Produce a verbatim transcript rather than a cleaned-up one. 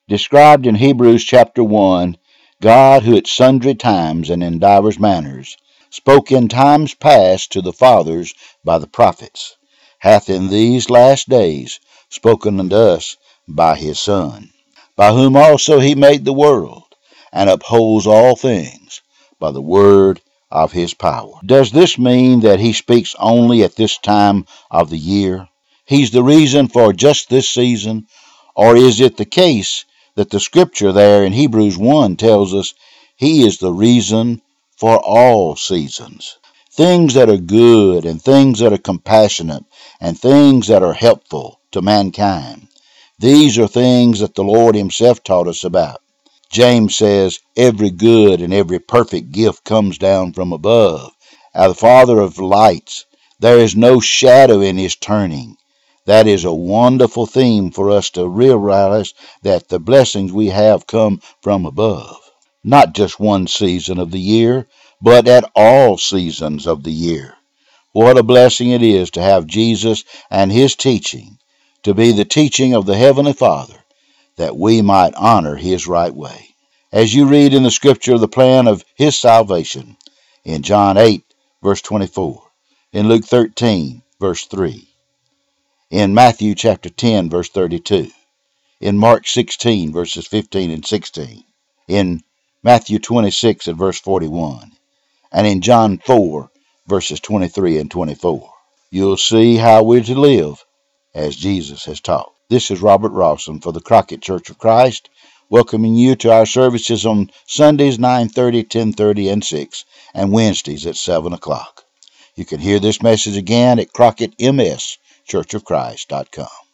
Described in Hebrews chapter one, God, who at sundry times and in divers manners spoke in times past to the fathers by the prophets, hath in these last days spoken unto us by his Son, by whom also he made the world, and upholds all things by the word of his power. Does this mean that he speaks only at this time of the year? He's the reason for just this season? Or is it the case that the scripture there in Hebrews one tells us he is the reason for all seasons? Things that are good and things that are compassionate and things that are helpful to mankind. These are things that the Lord himself taught us about. James says, every good and every perfect gift comes down from above, out of the Father of lights. There is no shadow in his turning. That is a wonderful theme for us to realize, that the blessings we have come from above. Not just one season of the year, but at all seasons of the year. What a blessing it is to have Jesus and his teaching to be the teaching of the Heavenly Father, that we might honor his right way. As you read in the scripture the plan of his salvation, in John eight, verse twenty-four, in Luke thirteen, verse three, in Matthew chapter ten, verse thirty-two, in Mark sixteen, verses fifteen and sixteen, in Matthew twenty-six and verse forty-one, and in John four, verses twenty-three and twenty-four. You'll see how we're to live as Jesus has taught. This is Robert Rawson for the Crockett Church of Christ, welcoming you to our services on Sundays nine thirty, ten thirty, and six, and Wednesdays at seven o'clock. You can hear this message again at crockett m s church of christ dot com.